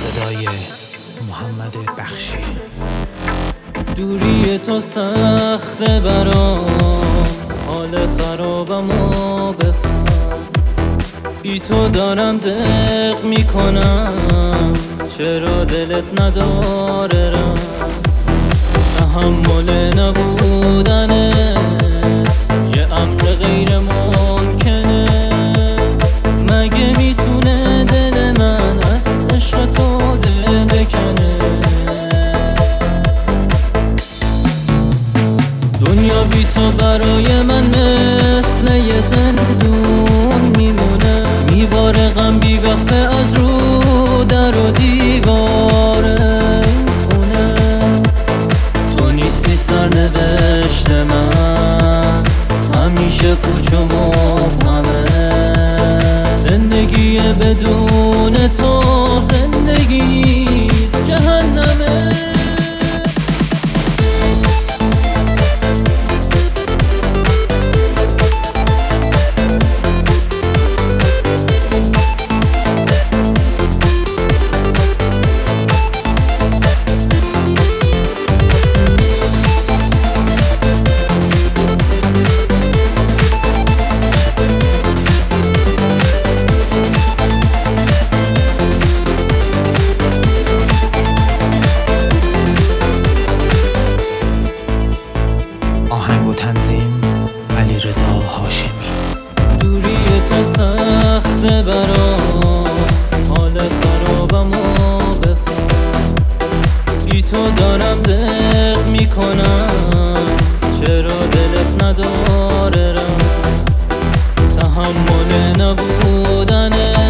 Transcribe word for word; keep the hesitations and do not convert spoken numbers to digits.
صدای محمد بخشی. دوری تو سخته برام، حال خرابمو بفهم. بی تو دارم دق میکنم، چرا دلت نداره رم. تحمل نبودنت یه امر غیر ممکنه. مگه میتونه دل من از عشق تو دل بکنه؟ دنیا بی تو برای من مثل یه زندون میمونه. میباره غم بی وقفه از رو در و دیوار این خونه. تو نیستی سرنوشت من، همیشه پوچ و مبهمه. زندگی بدون تو زندگی جهنمه. آهنگ و تنظیم علیرضا هاشمی. دوری تو سخته برام، حال خرابمو بفهم. بی تو دارم دق میکنم، چرا دلت نداره رم. تحمل نبودنه